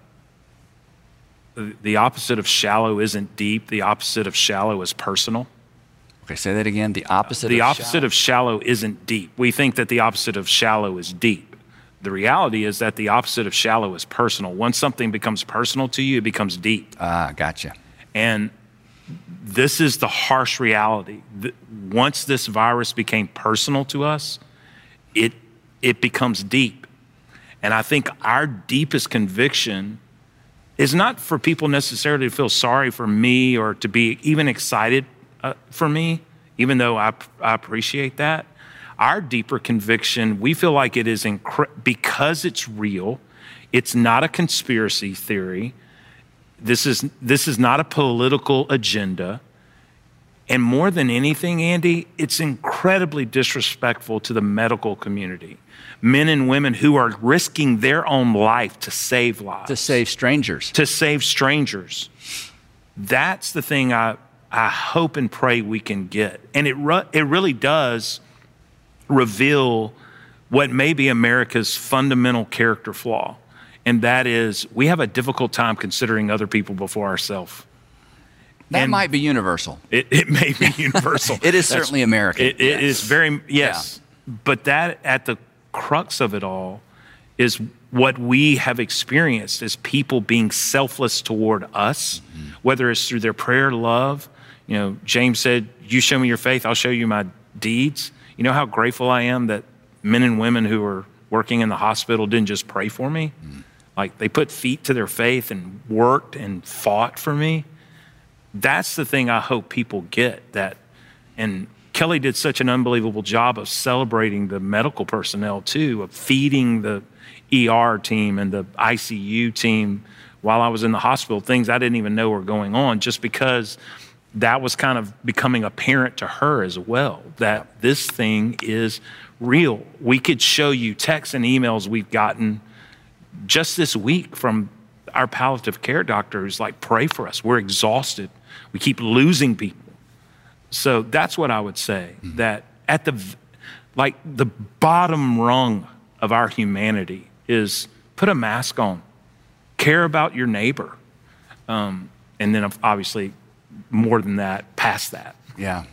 the opposite of shallow isn't deep. The opposite of shallow is personal. Okay, say that again. The opposite. The of opposite shallow. of shallow isn't deep. We think that the opposite of shallow is deep. The reality is that the opposite of shallow is personal. Once something becomes personal to you, it becomes deep. Ah, gotcha. And this is the harsh reality. Once this virus became personal to us, it it becomes deep. And I think our deepest conviction is not for people necessarily to feel sorry for me or to be even excited uh, for me, even though I, I appreciate that. Our deeper conviction, we feel like it is incre- because it's real. It's not a conspiracy theory. This is this is not a political agenda. And more than anything, Andy, it's incredibly disrespectful to the medical community. Men and women who are risking their own life to save lives. To save strangers. To save strangers. That's the thing I, I hope and pray we can get. And it, re- it really does reveal what may be America's fundamental character flaw. And that is, we have a difficult time considering other people before ourselves. That And might be universal. It, it may be universal. It is That's, certainly American. It, it is very, yes. Yeah. But that, at the crux of it all, is what we have experienced as people being selfless toward us, mm-hmm. whether it's through their prayer, love. You know, James said, you show me your faith, I'll show you my deeds. You know how grateful I am that men and women who are working in the hospital didn't just pray for me. Mm-hmm. Like, they put feet to their faith and worked and fought for me. That's the thing I hope people get. That, and Kelly did such an unbelievable job of celebrating the medical personnel too, of feeding the E R team and the I C U team while I was in the hospital, things I didn't even know were going on, just because that was kind of becoming apparent to her as well, that this thing is real. We could show you texts and emails we've gotten just this week from our palliative care doctor who's like, pray for us. We're exhausted. We keep losing people. So that's what I would say, mm-hmm. that at the, like the bottom rung of our humanity is put a mask on, care about your neighbor. Um, and then obviously more than that, past that. Yeah.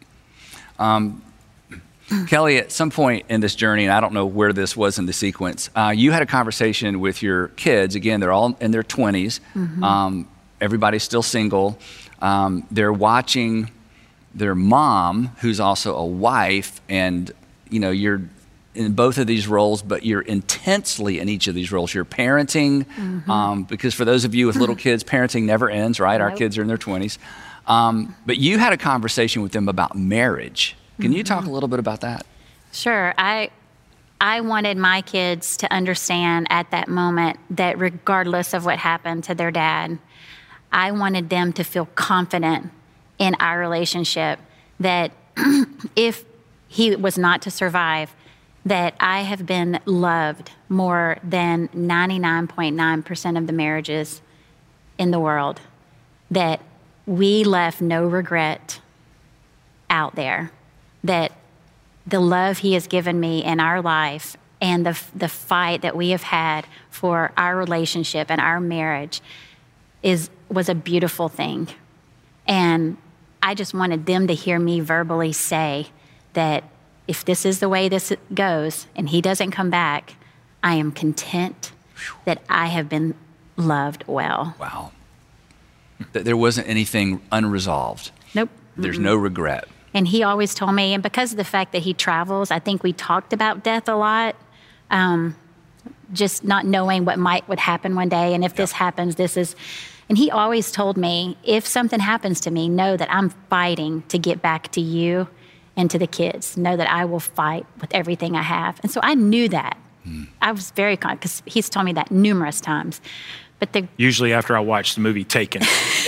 Um, Kelly, at some point in this journey, and I don't know where this was in the sequence, uh, you had a conversation with your kids. Again, they're all in their twenties. Mm-hmm. Um, everybody's still single. Um, they're watching their mom, who's also a wife, and you know, you're in both of these roles, but you're intensely in each of these roles. You're parenting, mm-hmm. um, because for those of you with little kids, parenting never ends, right? Nope. Our kids are in their twenties. Um, but you had a conversation with them about marriage. Can you talk a little bit about that? Sure. I I wanted my kids to understand at that moment that regardless of what happened to their dad, I wanted them to feel confident in our relationship, that if he was not to survive, that I have been loved more than ninety-nine point nine percent of the marriages in the world, that we left no regret out there, that the love he has given me in our life and the the fight that we have had for our relationship and our marriage is was a beautiful thing. And I just wanted them to hear me verbally say that if this is the way this goes and he doesn't come back, I am content that I have been loved well. Wow. That there wasn't anything unresolved. Nope. There's Mm-mm. no regret. And he always told me, and because of the fact that he travels, I think we talked about death a lot, um, just not knowing what might would happen one day. And if yep. this happens, this is, and he always told me, if something happens to me, know that I'm fighting to get back to you and to the kids. Know that I will fight with everything I have. And so I knew that. Mm. I was very confident, because he's told me that numerous times. But the Usually after I watch the movie Taken.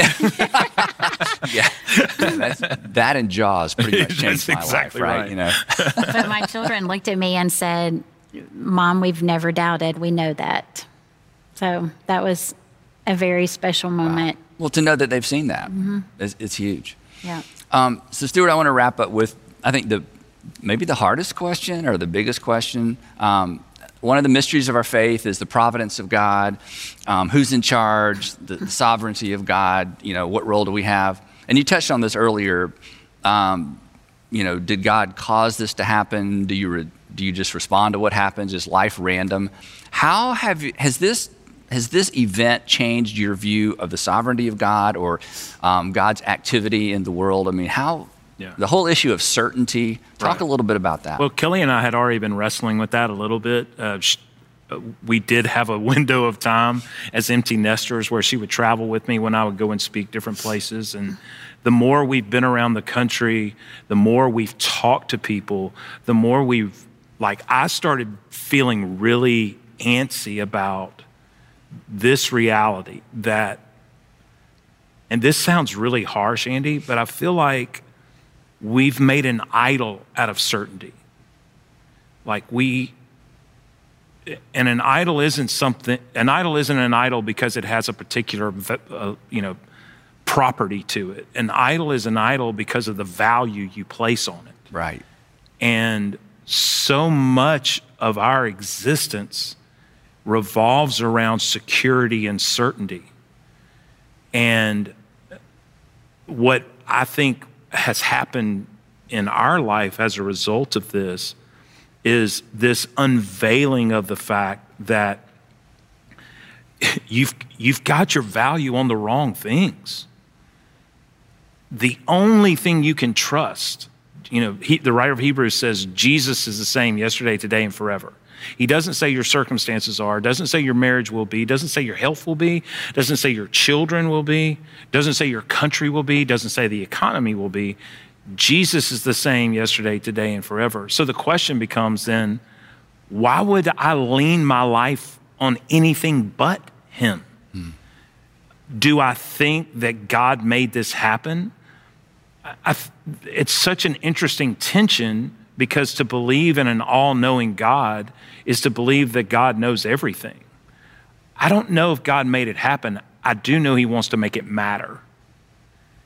yeah, that's, that and Jaws pretty much changed my exactly life, right? right. You know. But my children looked at me and said, "Mom, we've never doubted. We know that." So that was a very special moment. Wow. Well, to know that they've seen that, mm-hmm. it's, it's huge. Yeah. Um, so, Stuart, I want to wrap up with, I think the maybe the hardest question or the biggest question. Um, One of the mysteries of our faith is the providence of God. Um, who's in charge? The, the sovereignty of God. You know, what role do we have? And you touched on this earlier. Um, you know, did God cause this to happen? Do you re, do you just respond to what happens? Is life random? How have you, has this has this event changed your view of the sovereignty of God or um, God's activity in the world? I mean, how? Yeah. The whole issue of certainty. Talk right. a little bit about that. Well, Kelly and I had already been wrestling with that a little bit. Uh, she, uh, we did have a window of time as empty nesters where she would travel with me when I would go and speak different places. And the more we've been around the country, the more we've talked to people, the more we've, like, I started feeling really antsy about this reality that, and this sounds really harsh, Andy, but I feel like we've made an idol out of certainty. Like we, and an idol isn't something, an idol isn't an idol because it has a particular, uh, you know, property to it. An idol is an idol because of the value you place on it. Right. And so much of our existence revolves around security and certainty. And what I think has happened in our life as a result of this is this unveiling of the fact that you've you've got your value on the wrong things. The only thing you can trust, you know, he, the writer of Hebrews says Jesus is the same yesterday, today, and forever. He doesn't say your circumstances are, doesn't say your marriage will be, doesn't say your health will be, doesn't say your children will be, doesn't say your country will be, doesn't say the economy will be. Jesus is the same yesterday, today, and forever. So the question becomes then, why would I lean my life on anything but him? Hmm. Do I think that God made this happen? I, it's such an interesting tension, because to believe in an all-knowing God is to believe that God knows everything. I don't know if God made it happen. I do know he wants to make it matter.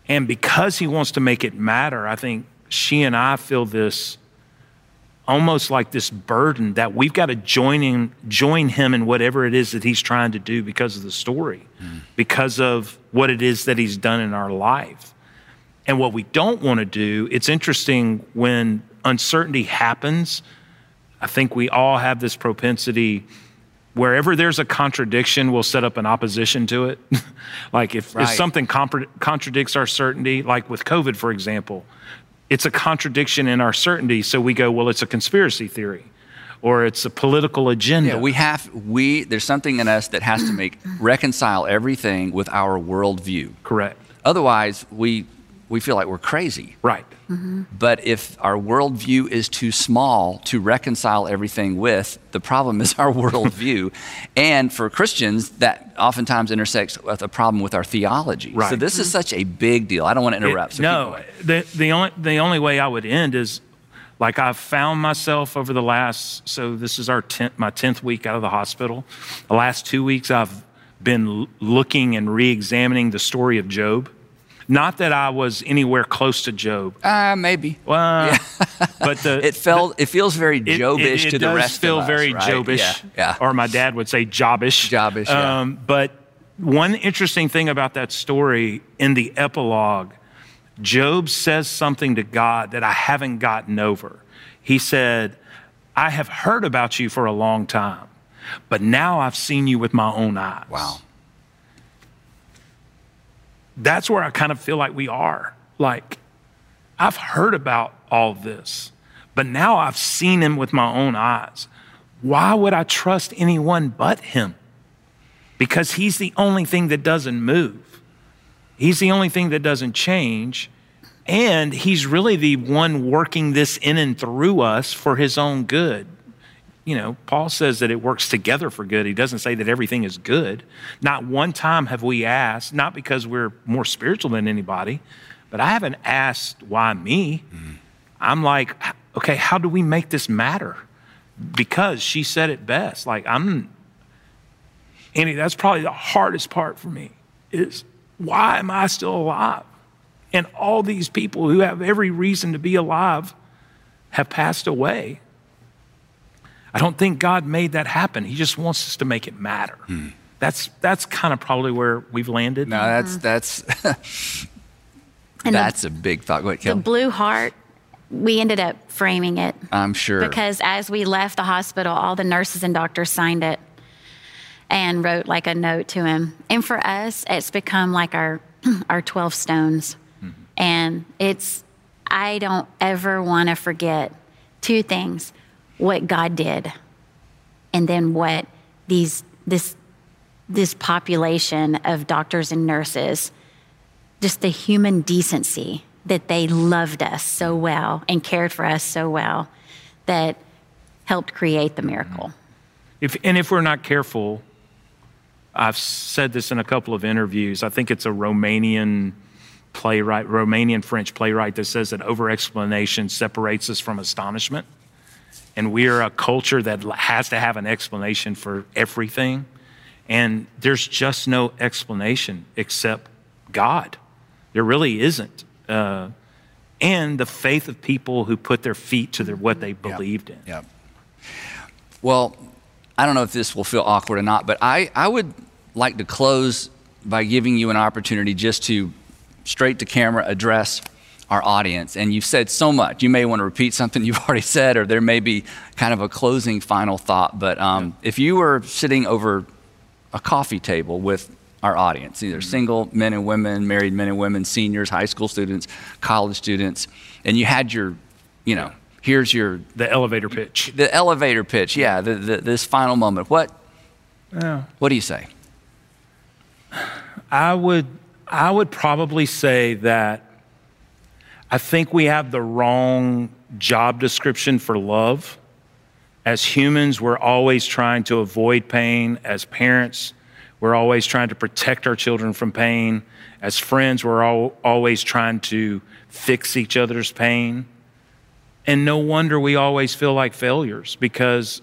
And because he wants to make it matter, I think she and I feel this almost like this burden that we've got to join in, join him in whatever it is that he's trying to do because of the story, mm. because of what it is that he's done in our life. And what we don't want to do, it's interesting when uncertainty happens, I think we all have this propensity, wherever there's a contradiction, we'll set up an opposition to it. Like if, right. if something compre- contradicts our certainty, like with COVID, for example, it's a contradiction in our certainty. So we go, well, it's a conspiracy theory or it's a political agenda. Yeah, we have, we, there's something in us that has to make, reconcile everything with our worldview. Correct. Otherwise, we, we feel like we're crazy. Right. Mm-hmm. But if our worldview is too small to reconcile everything with, the problem is our worldview. And for Christians, that oftentimes intersects with a problem with our theology. Right. So this mm-hmm. is such a big deal. I don't want to interrupt. It, so no, the, the, only, the only way I would end is, like I've found myself over the last, so this is our tenth, my tenth week out of the hospital. The last two weeks I've been looking and re-examining the story of Job. Not that I was anywhere close to Job. Uh, maybe. Well, yeah. but the it felt it feels very it, Jobish it, it to the rest feel of us. very right? Jobish, yeah. yeah. Or my dad would say Jobish. Jobish. Yeah. Um, but one interesting thing about that story in the epilogue, Job says something to God that I haven't gotten over. He said, "I have heard about you for a long time, but now I've seen you with my own eyes." Wow. That's where I kind of feel like we are. Like, I've heard about all this, but now I've seen him with my own eyes. Why would I trust anyone but him? Because he's the only thing that doesn't move. He's the only thing that doesn't change. And he's really the one working this in and through us for his own good. You know, Paul says that it works together for good. He doesn't say that everything is good. Not one time have we asked, not because we're more spiritual than anybody, but I haven't asked why me. Mm-hmm. I'm like, okay, how do we make this matter? Because she said it best. Like I'm, Andy, that's probably the hardest part for me is why am I still alive? And all these people who have every reason to be alive have passed away. I don't think God made that happen. He just wants us to make it matter. Hmm. That's that's kind of probably where we've landed. No, that's that's that's the, a big thought. Go ahead, Kelly. The blue heart, we ended up framing it. I'm sure. Because as we left the hospital, all the nurses and doctors signed it and wrote like a note to him. And for us, it's become like our our twelve stones. Mm-hmm. And it's, I don't ever want to forget two things. What God did, and then what these this this population of doctors and nurses, just the human decency that they loved us so well and cared for us so well, that helped create the miracle. If and if we're not careful, I've said this in a couple of interviews. I think it's a Romanian playwright, Romanian French playwright that says that over-explanation separates us from astonishment. And we're a culture that has to have an explanation for everything. And there's just no explanation except God. There really isn't. Uh, and the faith of people who put their feet to their, what they believed yep. in. Yep. Well, I don't know if this will feel awkward or not, but I, I would like to close by giving you an opportunity just to straight to camera address our audience. And you've said so much. You may want to repeat something you've already said, or there may be kind of a closing final thought. But um, yeah. if you were sitting over a coffee table with our audience, either mm-hmm. single men and women, married men and women, seniors, high school students, college students, and you had your, you know, here's your... The elevator pitch. The elevator pitch, yeah, the, the, this final moment. What, yeah. what do you say? I would, I would probably say that I think we have the wrong job description for love. As humans, we're always trying to avoid pain. As parents, we're always trying to protect our children from pain. As friends, we're all, always trying to fix each other's pain. And no wonder we always feel like failures, because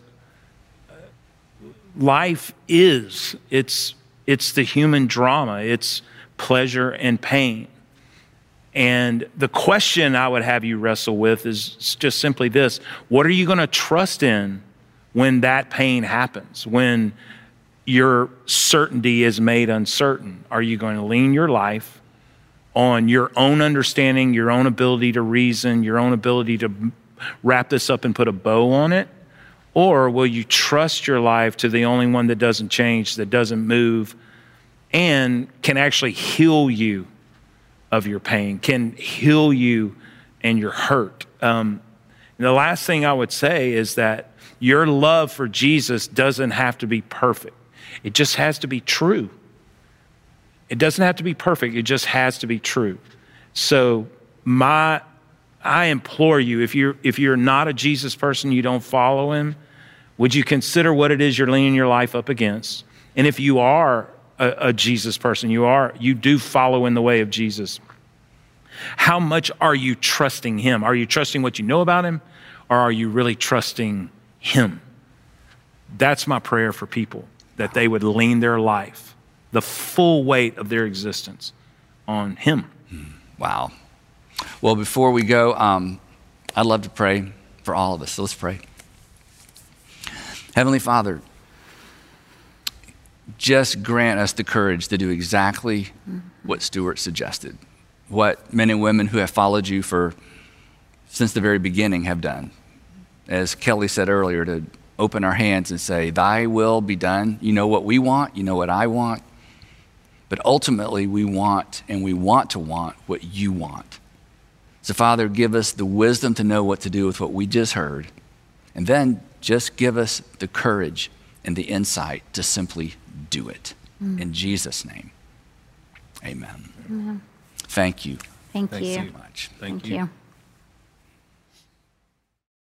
life is, it's, it's the human drama. It's pleasure and pain. And the question I would have you wrestle with is just simply this: what are you going to trust in when that pain happens, when your certainty is made uncertain? Are you going to lean your life on your own understanding, your own ability to reason, your own ability to wrap this up and put a bow on it? Or will you trust your life to the only one that doesn't change, that doesn't move, and can actually heal you of your pain, can heal you and your hurt? Um, and the last thing I would say is that your love for Jesus doesn't have to be perfect. It just has to be true. It doesn't have to be perfect. It just has to be true. So my, I implore you, if you're, if you're not a Jesus person, you don't follow him, would you consider what it is you're leaning your life up against? And if you are a, a Jesus person, you are, you do follow in the way of Jesus, how much are you trusting him? Are you trusting what you know about him, or are you really trusting him? That's my prayer for people, that they would lean their life, the full weight of their existence, on him. Wow. Well, before we go, um, I'd love to pray for all of us. So let's pray. Heavenly Father, just grant us the courage to do exactly what Stuart suggested, what men and women who have followed you for since the very beginning have done. As Kelly said earlier, to open our hands and say, thy will be done. You know what we want, you know what I want, but ultimately we want, and we want to want what you want. So Father, give us the wisdom to know what to do with what we just heard, and then just give us the courage and the insight to simply do it. Mm. In Jesus' name, amen. Mm. Thank you. Thank you. Thanks so much. Thank, Thank you. you.